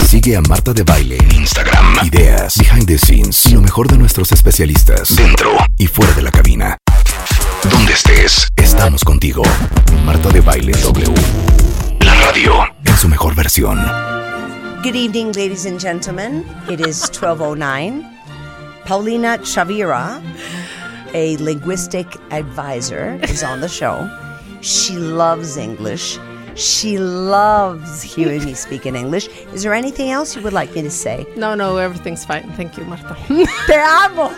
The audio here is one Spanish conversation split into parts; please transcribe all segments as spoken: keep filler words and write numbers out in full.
Sigue a Marta de Baile en Instagram. Ideas, behind the scenes y lo mejor de nuestros especialistas dentro y fuera de la cabina. Donde estés, estamos contigo. Marta de Baile W. La radio en su mejor versión. Good evening, ladies and gentlemen. It is twelve oh nine. Paulina Chavira, a linguistic advisor, is on the show. She loves English. She loves hearing me speak in English. Is there anything else you would like me to say? No, no, everything's fine. Thank you, Marta. ¡Te amo!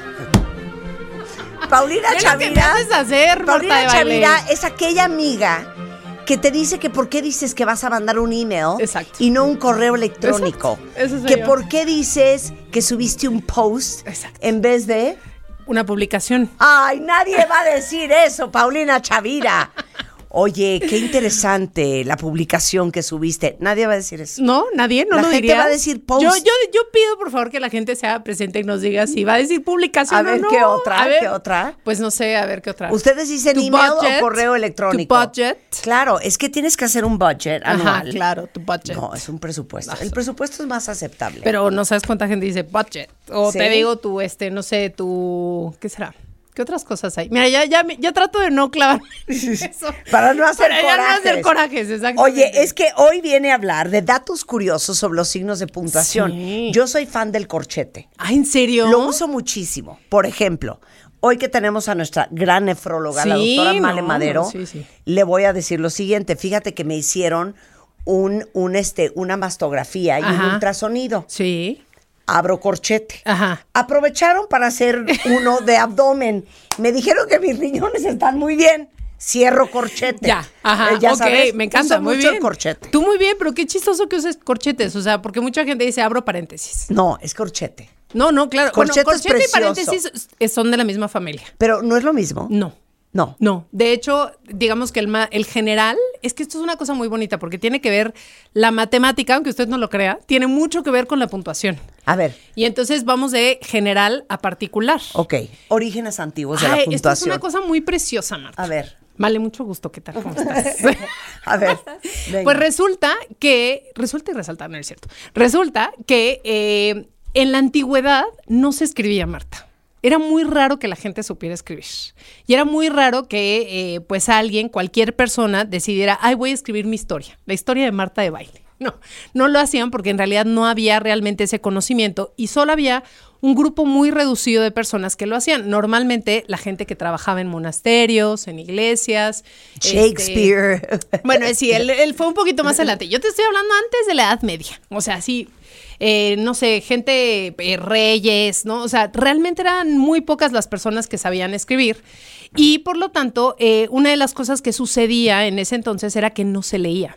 Paulina ¿Qué Chavira. es lo que me haces hacer, Paulina Marta de Baile? Chavira es aquella amiga que te dice que por qué dices que vas a mandar un email. Exacto. Y no un correo electrónico. Eso soy que yo. por qué dices que subiste un post. Exacto. En vez de... Una publicación. ¡Ay, nadie va a decir eso, Paulina Chavira! Oye, qué interesante la publicación que subiste. Nadie va a decir eso. No, nadie, no La lo gente diría. va a decir post. Yo, yo, yo pido, por favor, que la gente sea presente y nos diga si va a decir publicación A ver, o no. ¿qué otra? A ver, ¿Qué otra? Pues no sé, a ver, ¿qué otra? ¿Ustedes dicen Tu email budget, o correo electrónico? Tu budget. Claro, es que tienes que hacer un budget anual. Ajá, claro, tu budget. No, es un presupuesto. No, El presupuesto es más aceptable. Pero no sabes cuánta gente dice budget. O ¿Sí? te digo tu, este, no sé, tu... ¿Qué será? ¿Qué otras cosas hay? Mira, ya, ya, ya trato de no clavar eso. Para no hacer Para corajes. ya no hacer corajes, exactamente. Oye, es que hoy viene a hablar de datos curiosos sobre los signos de puntuación. Sí. Yo soy fan del corchete. Ah, ¿en serio? Lo uso muchísimo. Por ejemplo, hoy que tenemos a nuestra gran nefróloga, la Sí, doctora Male no, Madero, sí, sí. le voy a decir lo siguiente. Fíjate que me hicieron un, un este, una mastografía y un Ajá. ultrasonido. Sí. Abro corchete. Ajá. Aprovecharon para hacer uno de abdomen. Me dijeron que mis riñones están muy bien. Cierro corchete. Ya, ajá, Eh, ya ok, sabes, me encanta, uso muy mucho bien. el corchete. Tú muy bien, pero qué chistoso que uses corchetes, o sea, porque mucha gente dice, abro paréntesis. No, es corchete. No, no, claro. Corchete Bueno, es corchete y precioso. paréntesis es- son de la misma familia. Pero no es lo mismo. No. No. No, de hecho, digamos que el, ma- el general, es que esto es una cosa muy bonita porque tiene que ver, la matemática, aunque usted no lo crea, tiene mucho que ver con la puntuación. A ver, Y entonces vamos de general a particular. ok. Orígenes antiguos de Ay, la esto es puntuación. una cosa muy preciosa, Marta. A ver. Vale, mucho gusto. ¿Qué tal? ¿Cómo estás? A ver. venga. Pues resulta que, resulta y resalta, no es cierto, resulta que eh, en la antigüedad no se escribía, Marta. Era muy raro que la gente supiera escribir. Y era muy raro que, eh, pues, alguien, cualquier persona, decidiera, ay, voy a escribir mi historia, la historia de Marta de Baile. No, no lo hacían porque en realidad no había realmente ese conocimiento y solo había un grupo muy reducido de personas que lo hacían. Normalmente la gente que trabajaba en monasterios, en iglesias. Shakespeare. Este, bueno, sí, él, él fue un poquito más adelante. Yo te estoy hablando antes de la Edad Media. O sea, sí, eh, no sé, gente, eh, reyes, ¿no? O sea, realmente eran muy pocas las personas que sabían escribir. Y por lo tanto, eh, una de las cosas que sucedía en ese entonces era que no se leía.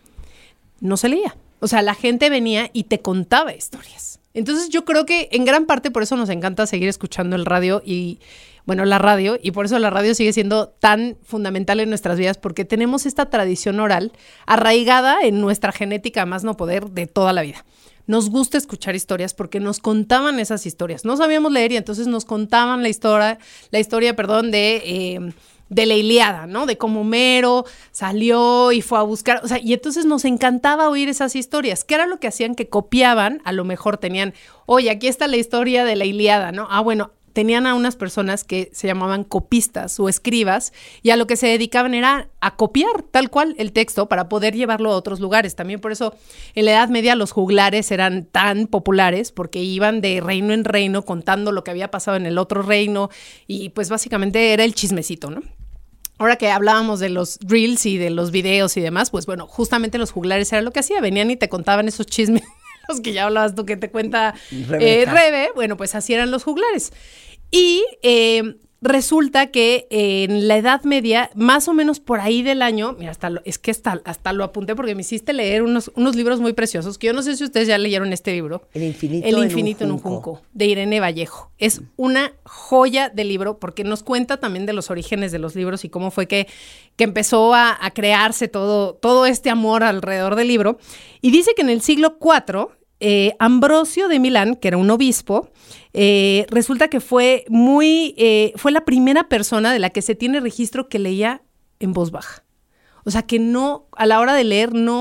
No se leía. O sea, la gente venía y te contaba historias. Entonces yo creo que en gran parte por eso nos encanta seguir escuchando el radio y, bueno, la radio, y por eso la radio sigue siendo tan fundamental en nuestras vidas, porque tenemos esta tradición oral arraigada en nuestra genética, a más no poder, de toda la vida. Nos gusta escuchar historias porque nos contaban esas historias. No sabíamos leer y entonces nos contaban la historia, la historia, perdón, de... Eh, de la Ilíada, ¿no? De cómo Homero salió y fue a buscar, o sea, y entonces nos encantaba oír esas historias. ¿Qué era lo que hacían? Que copiaban, a lo mejor tenían, oye, aquí está la historia de la Ilíada, ¿no? Ah, bueno, tenían a unas personas que se llamaban copistas o escribas y a lo que se dedicaban era a copiar tal cual el texto para poder llevarlo a otros lugares. También por eso en la Edad Media los juglares eran tan populares porque iban de reino en reino contando lo que había pasado en el otro reino y pues básicamente era el chismecito, ¿no? Ahora que hablábamos de los reels y de los videos y demás, pues bueno, justamente los juglares era lo que hacía, venían y te contaban esos chismes, los que ya hablabas tú que te cuenta eh, Rebe, bueno, pues así eran los juglares. Y eh, resulta que eh, en la Edad Media, más o menos por ahí del año, mira, hasta lo, es que hasta, hasta lo apunté porque me hiciste leer unos, unos libros muy preciosos, que yo no sé si ustedes ya leyeron este libro. El infinito, El en infinito un en un junco. junco, de Irene Vallejo. Es una joya de libro porque nos cuenta también de los orígenes de los libros y cómo fue que, que empezó a, a crearse todo, todo este amor alrededor del libro. Y dice que en el siglo cuarto, eh, Ambrosio de Milán, que era un obispo, eh, resulta que fue muy, eh, fue la primera persona de la que se tiene registro que leía en voz baja. O sea, que no, a la hora de leer, no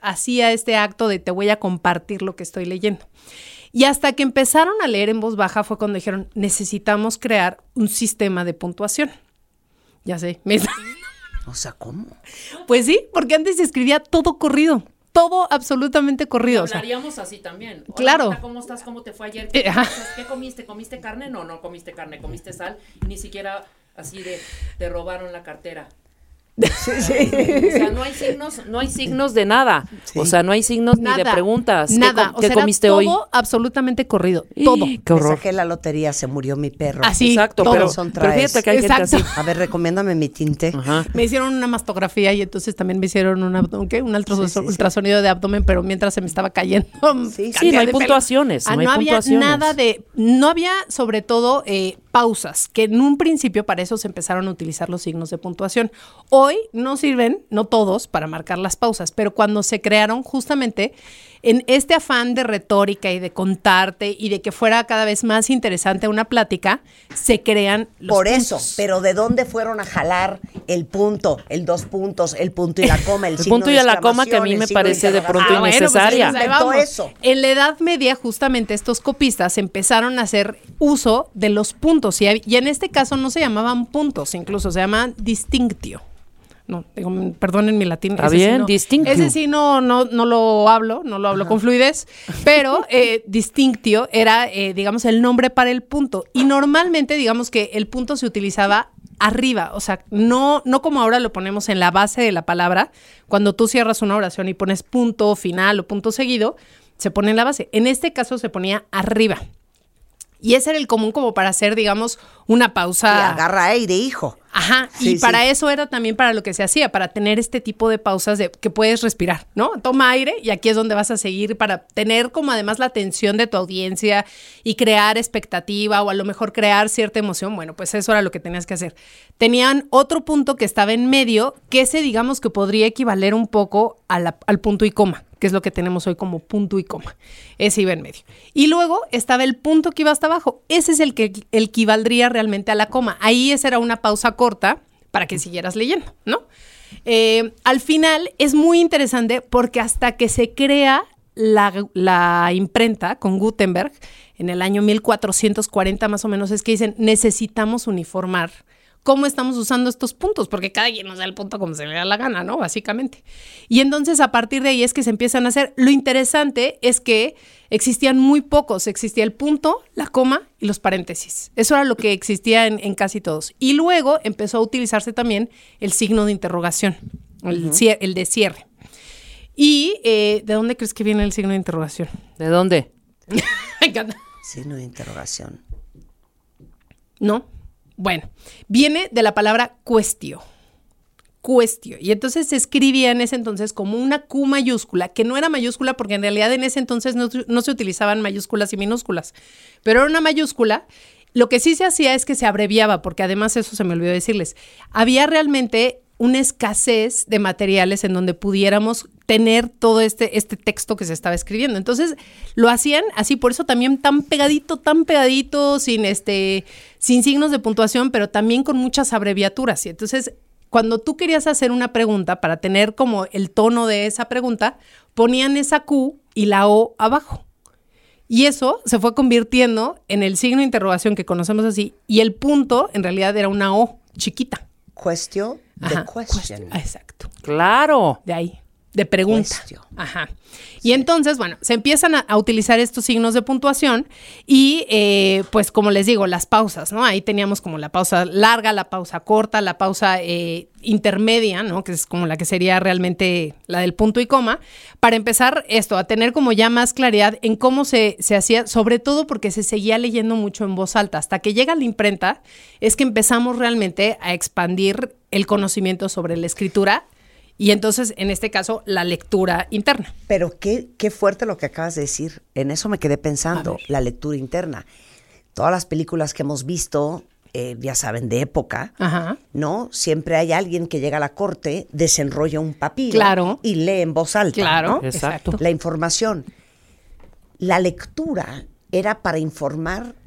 hacía este acto de te voy a compartir lo que estoy leyendo. Y hasta que empezaron a leer en voz baja fue cuando dijeron, necesitamos crear un sistema de puntuación. Ya sé. Me... O sea, ¿cómo? Pues sí, porque antes se escribía todo corrido. Todo absolutamente corrido. Hablaríamos o sea, así también. Hola, claro. Marta, ¿cómo estás? ¿Cómo te fue ayer? ¿Qué, Eh, ¿Qué comiste? ¿Comiste carne? No, no comiste carne. ¿Comiste sal? Ni siquiera así de te robaron la cartera. Sí, sí. O sea, no hay signos, no hay signos de nada. Sí. O sea, no hay signos nada, ni de preguntas. Nada. ¿Qué, o qué sea, comiste era hoy? todo absolutamente corrido. Todo. Qué Me horror. saqué la lotería, se murió mi perro. Así. Exacto, todo. pero, Son pero traes. fíjate que hay Exacto. gente así. A ver, recomiéndame mi tinte. Ajá. Me hicieron una mastografía y entonces también me hicieron un abdomen, ¿qué? Un ultraso- Sí, sí, sí. ultrasonido de abdomen, pero mientras se me estaba cayendo. Sí, sí, Sí, no hay de pelo. puntuaciones, Ah, no hay había puntuaciones. nada de, no había sobre todo eh, pausas, que en un principio para eso se empezaron a utilizar los signos de puntuación. Hoy no sirven, no todos, para marcar las pausas, pero cuando se crearon justamente en este afán de retórica y de contarte y de que fuera cada vez más interesante una plática, se crean los Por eso, puntos. pero ¿de dónde fueron a jalar el punto, el dos puntos, el punto y la coma, el, El signo punto y de a la coma que a mí exclamación, me el signo parece de interrogación? pronto Ah, bueno, innecesaria. pues ahí Inventó vamos. eso. En la Edad Media, justamente estos copistas empezaron a hacer uso de los puntos. Y, y en este caso no se llamaban puntos, incluso se llamaban distinctio. No, digo, perdonen mi latín. Está ese bien, sí no, distinctio. Ese sí no, no, no lo hablo, no lo hablo con fluidez, pero eh, distinctio era, eh, digamos, el nombre para el punto. Y normalmente, digamos que el punto se utilizaba arriba, o sea, no, no como ahora lo ponemos en la base de la palabra, cuando tú cierras una oración y pones punto final o punto seguido, se pone en la base. En este caso se ponía arriba. Y ese era el común como para hacer, digamos, una Y pausa. agarra aire, hijo. Ajá, Sí, y para sí. eso era también para lo que se hacía, para tener este tipo de pausas de que puedes respirar, ¿no? Toma aire y aquí es donde vas a seguir para tener como además la atención de tu audiencia y crear expectativa o a lo mejor crear cierta emoción. Bueno, pues eso era lo que tenías que hacer. Tenían otro punto que estaba en medio, que ese digamos que podría equivaler un poco a la- al punto y coma, que es lo que tenemos hoy como punto y coma. Ese iba en medio. Y luego estaba el punto que iba hasta abajo. Ese es el que el equivaldría realmente a la coma. Ahí esa era una pausa corta para que siguieras leyendo, ¿no? Eh, al final es muy interesante porque hasta que se crea la, la imprenta con Gutenberg en el año mil cuatrocientos cuarenta más o menos, es que dicen necesitamos uniformar cómo estamos usando estos puntos, porque cada quien nos da el punto como se le da la gana, ¿no? Básicamente. Y entonces a partir de ahí es que se empiezan a hacer. Lo interesante es que existían muy pocos. Existía el punto, la coma y los paréntesis. Eso era lo que existía en, en casi todos. Y luego empezó a utilizarse también el signo de interrogación, el, cier- el de cierre. ¿Y eh, de dónde crees que viene el signo de interrogación? ¿De dónde? Me encanta. Signo de interrogación. ¿No? Bueno, viene de la palabra cuestio. Cuestio. Y entonces se escribía en ese entonces como una Q mayúscula, que no era mayúscula porque en realidad en ese entonces no, no se utilizaban mayúsculas y minúsculas, pero era una mayúscula. Lo que sí se hacía es que se abreviaba, porque además eso se me olvidó decirles. Había realmente una escasez de materiales en donde pudiéramos tener todo este, este texto que se estaba escribiendo. Entonces lo hacían así, por eso también tan pegadito, tan pegadito, sin, este, sin signos de puntuación, pero también con muchas abreviaturas. Y entonces cuando tú querías hacer una pregunta, para tener como el tono de esa pregunta, ponían esa Q y la O abajo. Y eso se fue convirtiendo en el signo de interrogación que conocemos así, y el punto en realidad era una O chiquita. Question, the Ajá, question. cuest- Exacto. Claro. De ahí, de pregunta. Cuestio. Ajá. Y entonces, bueno, se empiezan a, a utilizar estos signos de puntuación y, eh, pues, como les digo, las pausas, ¿no? Ahí teníamos como la pausa larga, la pausa corta, la pausa eh, intermedia, ¿no? Que es como la que sería realmente la del punto y coma, para empezar esto, a tener como ya más claridad en cómo se, se hacía, sobre todo porque se seguía leyendo mucho en voz alta. Hasta que llega la imprenta, es que empezamos realmente a expandir el conocimiento sobre la escritura y entonces, en este caso, la lectura interna. Pero qué, qué fuerte lo que acabas de decir. En eso me quedé A pensando, ver. la lectura interna. Todas las películas que hemos visto, eh, ya saben, de época, Ajá. ¿no? Siempre hay alguien que llega a la corte, desenrolla un papiro Claro. y lee en voz alta, Claro, ¿no? Exacto. exacto. La información. La lectura era para informar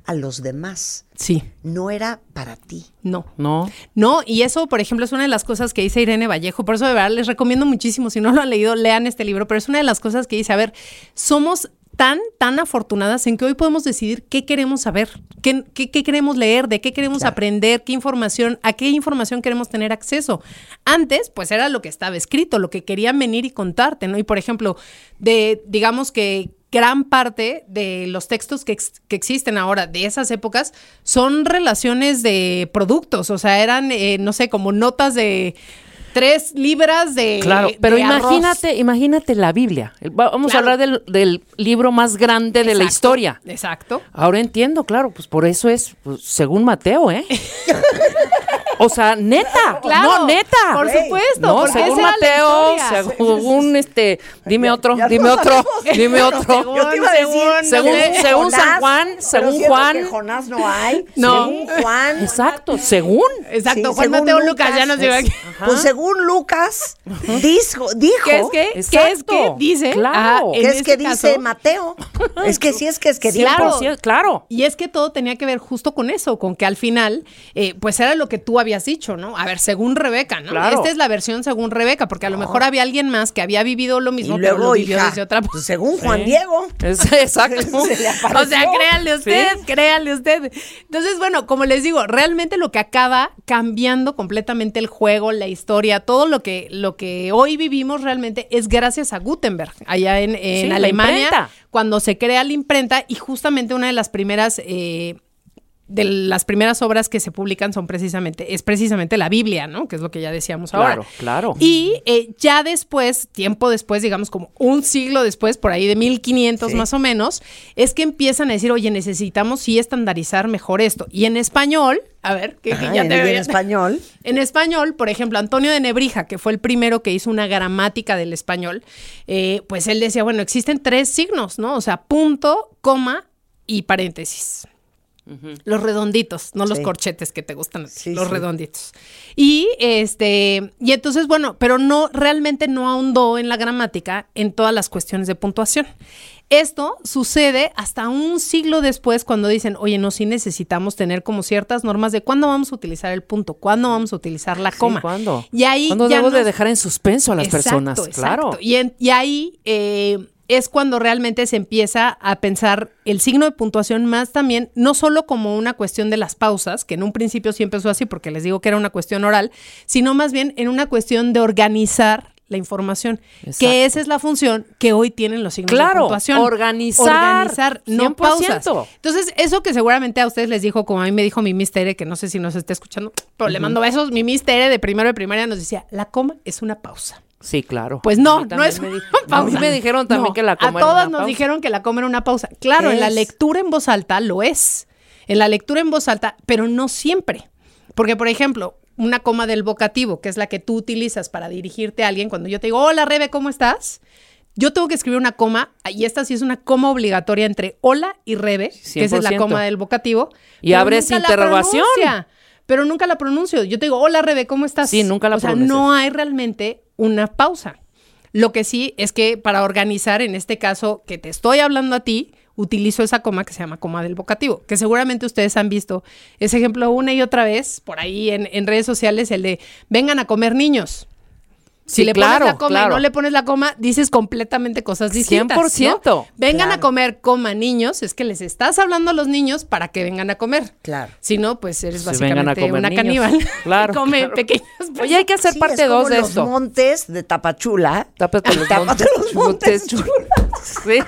a los demás. Sí. No era para ti. No. No. No, y eso, por ejemplo, es una de las cosas que dice Irene Vallejo. Por eso, de verdad, les recomiendo muchísimo. Si no lo han leído, lean este libro. Pero es una de las cosas que dice, a ver, somos tan, tan afortunadas en que hoy podemos decidir qué queremos saber, qué, qué, qué queremos leer, de qué queremos Claro. aprender, qué información, a qué información queremos tener acceso. Antes, pues era lo que estaba escrito, lo que querían venir y contarte, ¿no? Y, por ejemplo, de, digamos que gran parte de los textos que, ex- que existen ahora de esas épocas son relaciones de productos, o sea, eran, eh, no sé, como notas de tres libras de Claro, pero de arroz. imagínate, imagínate la Biblia. El- va- Vamos Claro. a hablar del, del libro más grande de la Exacto, historia. Exacto. Ahora entiendo, claro, pues por eso es, pues, según Mateo, ¿eh? O sea, neta, Claro, no, neta. por Güey. supuesto, No, porque según esa era la Mateo, historia. según este, dime otro, ya dime no otro, sabemos. dime otro. Yo te iba a decir, según- según según San Jonás, Juan, pero según siento Juan. que Jonás no hay. No. Según Juan. Exacto, según. Exacto, Sí, Juan según Mateo Lucas, ya nos es- lleva aquí. Pues según Lucas, dijo, dijo ¿Qué es que? ¿Qué es que Exacto, dice? claro. Ah, que en es que este dice caso- Mateo. Es que sí es que es que dijo. Claro. cien por ciento, claro. Y es que todo tenía que ver justo con eso, con que al final, eh, pues era lo que tú habías dicho, ¿no? A ver, según Rebeca, ¿no? Claro. Esta es la versión según Rebeca, porque a lo mejor había alguien más que había vivido lo Y mismo, pero lo luego, vivió hija, desde otra pues, según Juan Sí. Diego. Es- exacto. Se le O apareció. sea, créanle usted, Sí. créanle usted. Entonces, bueno, como les digo, realmente lo que acaba cambiando completamente el juego, la historia, todo lo que, lo que hoy vivimos realmente es gracias a Gutenberg, allá en, en Sí, la Alemania, imprenta. cuando se crea la imprenta y justamente una de las primeras... eh, de las primeras obras que se publican son precisamente, es precisamente la Biblia, ¿no? Que es lo que ya decíamos ahora. Claro, claro. Y eh, ya después, tiempo después, digamos como un siglo después, por ahí de mil quinientos Sí. más o menos, es que empiezan a decir, oye, necesitamos sí estandarizar mejor esto. Y en español, a ver, que, que Ajá, ya en, te en veía- español. en español, por ejemplo, Antonio de Nebrija, que fue el primero que hizo una gramática del español, eh, pues él decía, bueno, existen tres signos, ¿no? O sea, punto, coma y paréntesis. Los redonditos, no los Sí. corchetes que te gustan, a ti, Sí, los sí. redonditos. Y este, y entonces, bueno, pero no, realmente no ahondó en la gramática en todas las cuestiones de puntuación. Esto sucede hasta un siglo después cuando dicen, oye, no, sí necesitamos tener como ciertas normas de cuándo vamos a utilizar el punto, cuándo vamos a utilizar la Sí, coma. ¿cuándo? Y ahí ¿Cuándo ya debo de nos- dejar en suspenso a las Exacto, personas? exacto. Claro. Y, en- y ahí eh, es cuando realmente se empieza a pensar el signo de puntuación más también, no solo como una cuestión de las pausas, que en un principio sí empezó así porque les digo que era una cuestión oral, sino más bien en una cuestión de organizar la información, Exacto. que esa es la función que hoy tienen los signos de Claro, puntuación. organizar, Organizar, no cien por ciento. pausas. Entonces, eso que seguramente a ustedes les dijo, como a mí me dijo mi Mistere, que no sé si nos está escuchando, pero le mando besos, mi Mistere de primero de primaria nos decía, la coma es una pausa. Sí, claro. Pues A no, mí no también es me una di- pausa. A mí me dijeron también No, que la coma a era todas una nos pausa. dijeron que la coma era una pausa. Claro, ¿Qué en la es? lectura en voz alta lo es. En la lectura en voz alta, pero no siempre. Porque, por ejemplo, una coma del vocativo, que es la que tú utilizas para dirigirte a alguien, cuando yo te digo, hola, Rebe, ¿cómo estás? Yo tengo que escribir una coma, y esta sí es una coma obligatoria entre hola y Rebe, que esa es la cien por ciento. coma del vocativo. Y pero abres nunca la interrogación. pronuncia, pero nunca la pronuncio. Yo te digo, hola, Rebe, ¿cómo estás? Sí, nunca la O sea, pronuncias. no hay realmente una pausa. Lo que sí es que para organizar, en este caso que te estoy hablando a ti, utilizo esa coma que se llama coma del vocativo, que seguramente ustedes han visto ese ejemplo una y otra vez por ahí en, en redes sociales, el de vengan a comer niños. Si Sí, le claro, pones la coma claro. y no le pones la coma, dices completamente cosas distintas. cien por ciento. ¿no? Vengan Claro. a comer, coma niños, es que les estás hablando a los niños para que vengan a comer. Claro. Si no, pues eres Sí, vengan a básicamente comer una niños. caníbal. Claro, que come claro. pequeños. Oye, hay que hacer Sí, parte es como dos de los esto. montes de Tapachula. Tápate los Tápate montes. los montes Sí.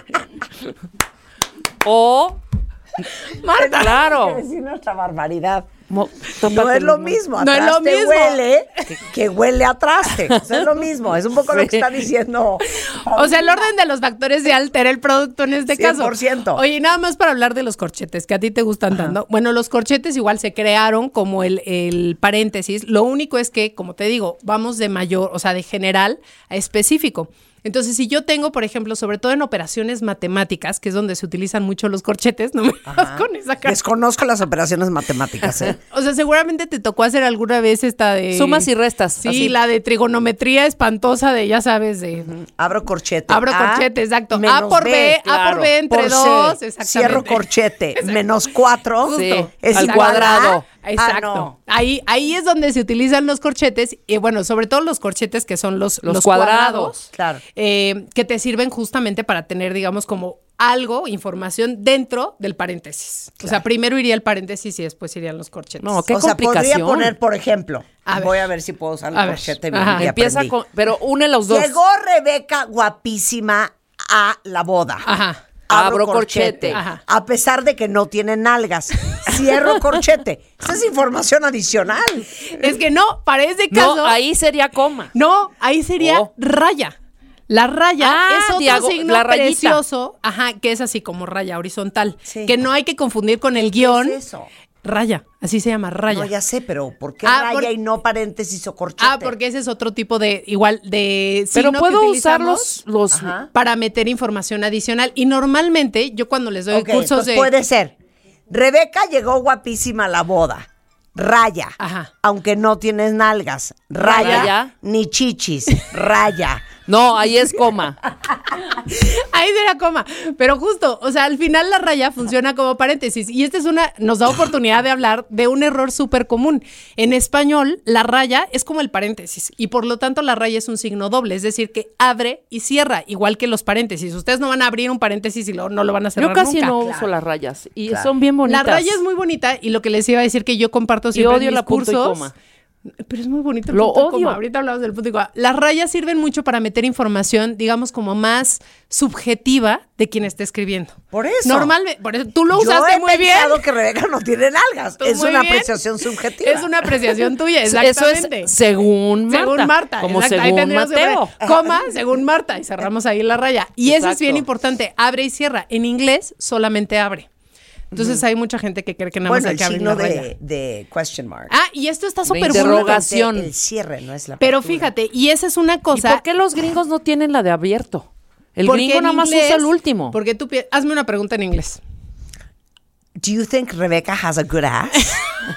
O, Marta, claro. hay que decir nuestra barbaridad. mo- No tápate es lo los montes. mismo, No es atrás lo te mismo. huele que, que huele a traste. O sea, es lo mismo, es un poco lo que Sí. está diciendo. O sea, el orden de los factores de altera el producto en este cien caso. por ciento. Oye, nada más para hablar de los corchetes, que a ti te gustan tanto. Bueno, los corchetes igual se crearon como el, el paréntesis. Lo único es que, como te digo, vamos de mayor, o sea, de general a específico. Entonces, si yo tengo, por ejemplo, sobre todo en operaciones matemáticas, que es donde se utilizan mucho los corchetes, no me vas con esa cara. Desconozco las operaciones matemáticas, ¿eh? O sea, seguramente te tocó hacer alguna vez esta de... Sumas y restas. Sí, así. la de trigonometría espantosa de, ya sabes, de... Abro corchete. Abro A corchete, exacto. A menos por B, B, A por claro. B entre por C, dos, exactamente. Cierro corchete, menos cuatro. Sí, es al igual cuadrado. a- Exacto. Ah, no. Ahí, ahí es donde se utilizan los corchetes, y bueno, sobre todo los corchetes que son los, Los los cuadrados. cuadrados, Claro. eh, que te sirven justamente para tener, digamos, como algo, información dentro del paréntesis. O sea, primero iría el paréntesis y después irían los corchetes. No, qué O sea, podría complicación. poner, por ejemplo, A ver. voy a ver si puedo usar el A ver. corchete bien. Ajá. y Empieza aprendí. con... Pero une los dos. Llegó Rebeca guapísima a la boda. Ajá. Abro corchete. Ajá. A pesar de que no tiene nalgas. Cierro corchete. Esa es información adicional. Es que no, para ese caso... No, ahí sería coma. No, ahí sería Oh. raya. La raya Ah, es otro diago- signo la rayita. precioso, ajá, que es así como raya horizontal, Sí. que no hay que confundir con el guión. ¿Qué es eso? Raya, así se llama, raya. No, ya sé, pero ¿por qué Ah, raya por- y no paréntesis o corchete? Ah, porque ese es otro tipo de, igual, de Pero signo puedo que usar utilizamos los... los Ajá. para meter información adicional. Y normalmente, yo cuando les doy Ok, cursos entonces de... puede ser. Rebeca llegó guapísima a la boda. Raya. Ajá. Aunque no tienes nalgas. Raya. Raya. Ni chichis. Raya. No, ahí es coma. Ahí sería coma. Pero justo, o sea, al final la raya funciona como paréntesis. Y esta es una, nos da oportunidad de hablar de un error súper común. En español, la raya es como el paréntesis. Y por lo tanto, la raya es un signo doble. Es decir, que abre y cierra, igual que los paréntesis. Ustedes no van a abrir un paréntesis y lo- no lo van a cerrar Yo casi nunca. no Claro. uso las rayas. Y Claro. son bien bonitas. La raya es muy bonita y lo que les iba a decir que yo comparto siempre odio en mis la punto y cursos. coma. Pero es muy bonito el Lo punto y odio. coma. Ahorita hablamos del punto y coma. Las rayas sirven mucho para meter información, digamos, como más subjetiva de quien está escribiendo. Por eso. Normalmente, por eso tú lo Yo usaste he muy bien. pensado que Rebeca no tiene nalgas. Tú Es muy una bien. apreciación subjetiva. Es una apreciación tuya, Eso exactamente. es según Marta. Según Marta. Como exacto. Ahí según tendríamos que Mateo. poner Coma, según Marta. Y cerramos ahí la raya. Y eso es Exacto. bien importante. Abre y cierra. En inglés, solamente abre. Entonces hay mucha gente que cree que nada Bueno, más hay el que abrir signo la raya. de, de question mark. Ah, y esto está súper interrogación. bueno. El cierre, no es la Pero apertura. fíjate, y esa es una ¿Y cosa. por qué los gringos no tienen la de abierto? El porque gringo en nada más inglés- usa el último. Porque tú pi- hazme una pregunta en inglés. Do you think Rebecca has a good ass?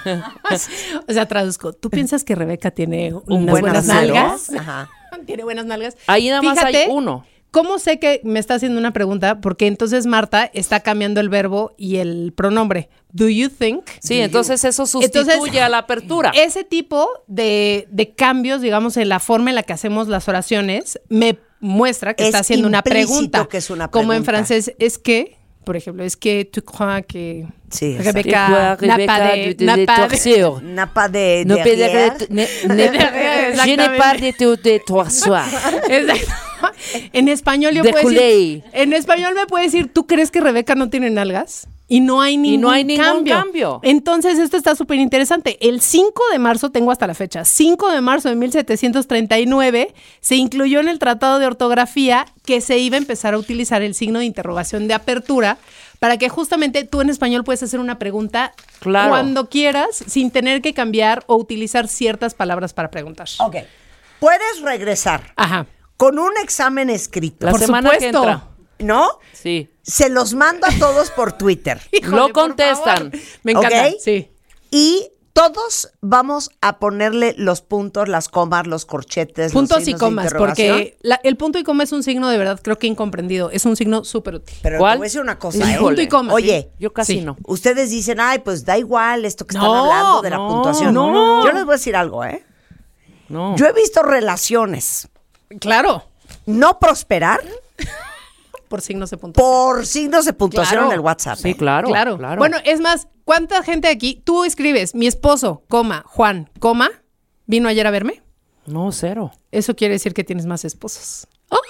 O sea, traduzco. ¿Tú piensas que Rebeca tiene unas buen buenas trasero? nalgas? Ajá. Tiene buenas nalgas. Ahí nada más hay Fíjate, uno. ¿Cómo sé que me está haciendo una pregunta? Porque entonces Marta está cambiando el verbo y el pronombre. Do you think? Sí, entonces eso sustituye Entonces, a la apertura. Ese tipo de, de cambios, digamos, en la forma en la que hacemos las oraciones, me muestra que Es está haciendo una implícito pregunta. que es una Como en pregunta. francés, es que, por ejemplo, es que tu crois que Sí, Rebeca exacto. n'a pas de- de, de, n'a de pas de- torsión. Napa de No derrière. pede- ne- ne- Je n'ai pas de tu de torsoir. Exacto. En español yo De puedo decir, culé. en español me puede decir, ¿tú crees que Rebeca no tiene nalgas? Y no hay ningún, no hay ningún cambio. cambio. Entonces, esto está súper interesante. El cinco de marzo, tengo hasta la fecha, cinco de marzo de mil setecientos treinta y nueve, se incluyó en el Tratado de Ortografía que se iba a empezar a utilizar el signo de interrogación de apertura para que justamente tú en español puedes hacer una pregunta Claro. cuando quieras sin tener que cambiar o utilizar ciertas palabras para preguntar. Ok. Puedes regresar Ajá. con un examen escrito. La Por semana que supuesto. entra. ¿No? Sí. Se los mando a todos por Twitter. Híjole, Lo por contestan. favor. Me encanta. ¿Ok? Sí. Y todos vamos a ponerle los puntos, las comas, los corchetes, Puntos los y signos de comas, interrogación. porque la- el punto y coma es un signo de verdad, creo que incomprendido. Es un signo súper útil. Pero ¿Cuál? te voy a decir una cosa, El ¿eh? punto y coma. Oye, Yo casi Sí. no. ustedes dicen, ay, pues da igual esto que están No, hablando de la no, puntuación. no. Yo les voy a decir algo, ¿eh? No. Yo he visto relaciones Claro. no prosperar Por signos de puntuación. por signos de puntuación Claro. en el WhatsApp. Sí, ¿eh? claro. Claro. claro. Bueno, es más, ¿cuánta gente aquí? Tú escribes, mi esposo, coma, Juan, coma, vino ayer a verme. No, cero. Eso quiere decir que tienes más esposos.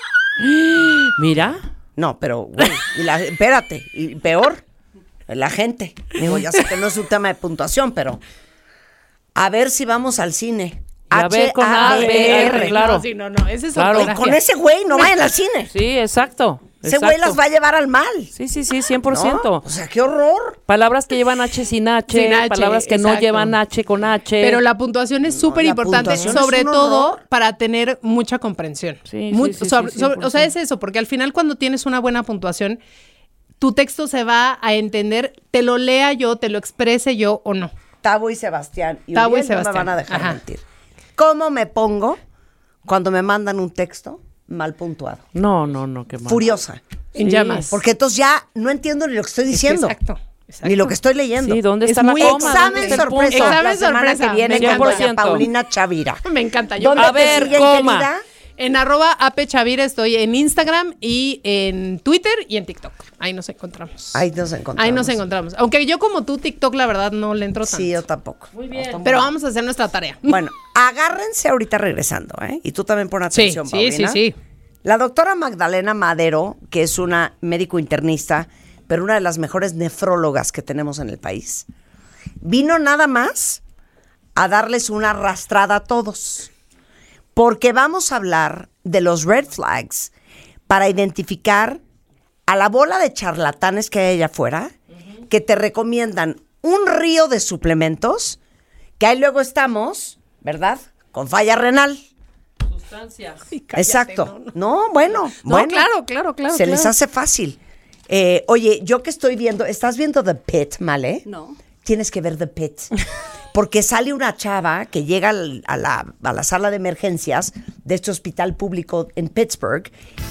Mira. No, pero, güey, y la- espérate, y peor, la gente. Digo, ya sé que no es un tema de puntuación, pero a ver si vamos al cine. Y a ver con A, B, R, claro. No, sí, no, no, ese es Claro. Y con ese güey no vayan al cine. Sí, exacto. Ese güey Exacto. las va a llevar al mal. Sí, sí, sí, cien por ciento. ¿No? O sea, qué horror. Palabras que llevan H sin H, Sin H, palabras que no exacto. llevan H con H. Pero la puntuación es súper la importante, puntuación es sobre un todo horror. para tener mucha comprensión. Sí, Mu- sí, sí, sobre- sí, sobre- o sea, cien por ciento. es eso, porque al final cuando tienes una buena puntuación, tu texto se va a entender, te lo lea yo, te lo exprese yo o no. Tabo y Sebastián. Y Tabo y Uriel no me Sebastián. van a dejar Ajá. mentir. ¿Cómo me pongo cuando me mandan un texto mal puntuado? No, no, no, qué mal. Furiosa. En Sí. llamas. Porque entonces ya no entiendo ni lo que estoy Es que diciendo. exacto, exacto. Ni lo que estoy leyendo. Sí, ¿dónde Es está la muy coma? ¿Dónde Examen está el sorpresa. punto? Examen la semana sorpresa, que viene me con encanta. doña Paulina Chavira. Me encanta. Yo ¿Dónde A te ver, siguen, coma. querida? En arroba Ape Chavira estoy en Instagram y en Twitter y en TikTok. Ahí nos encontramos. Ahí nos encontramos. Ahí nos encontramos. Aunque yo como tú, TikTok, la verdad, no le entro tanto. Sí, yo tampoco. Muy bien. Pero vamos a hacer nuestra tarea. Bueno, agárrense ahorita regresando, ¿eh? Y tú también pon Sí, atención, sí, Paulina. sí, sí. La doctora Magdalena Madero, que es una médico internista, pero una de las mejores nefrólogas que tenemos en el país, vino nada más a darles una arrastrada a todos. Porque vamos a hablar de los red flags para identificar a la bola de charlatanes que hay allá afuera, que te recomiendan un río de suplementos, que ahí luego estamos, ¿verdad? Con falla renal. Sustancias. Ay, cállate, Exacto. no, no. No, bueno, No, bueno. claro, claro, claro. Se les claro. hace fácil. Eh, oye, yo que estoy viendo, ¿estás viendo The Pit, Male? No. Tienes que ver The Pit. Porque sale una chava que llega al- a la, a la sala de emergencias de este hospital público en Pittsburgh.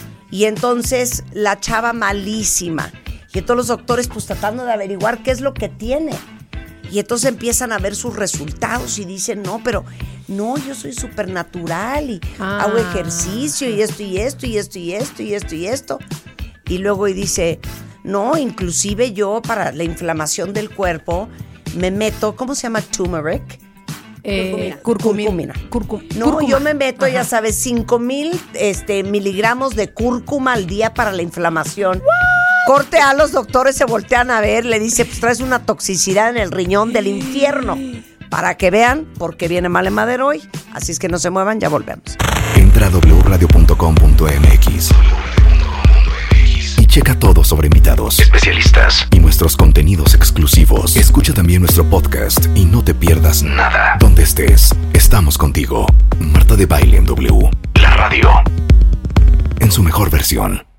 Y entonces la chava malísima. Y todos los doctores pues tratando de averiguar qué es lo que tiene. Y entonces empiezan a ver sus resultados y dicen, no, pero no, yo soy súper natural y Ah. hago ejercicio y esto y esto y esto y esto y esto y esto. Y luego y dice, no, inclusive yo para la inflamación del cuerpo me meto, ¿cómo se llama? Turmeric. Eh, curcumina. Curcumina. Curcum- No, cúrcuma. yo me meto, ya Ajá. sabes, cinco mil este, miligramos de cúrcuma al día para la inflamación. Corte A, los doctores se voltean a ver, le dice, pues traes una toxicidad en el riñón del infierno. Para que vean por qué viene Male Madero hoy. Así es que no se muevan, ya volvemos. Entra a doble u radio punto com punto m x y checa todo sobre invitados, especialistas y nuestros contenidos exclusivos. Escucha también nuestro podcast y no te pierdas nada. Donde estés, estamos contigo. Marta de Baile en W, la radio, en su mejor versión.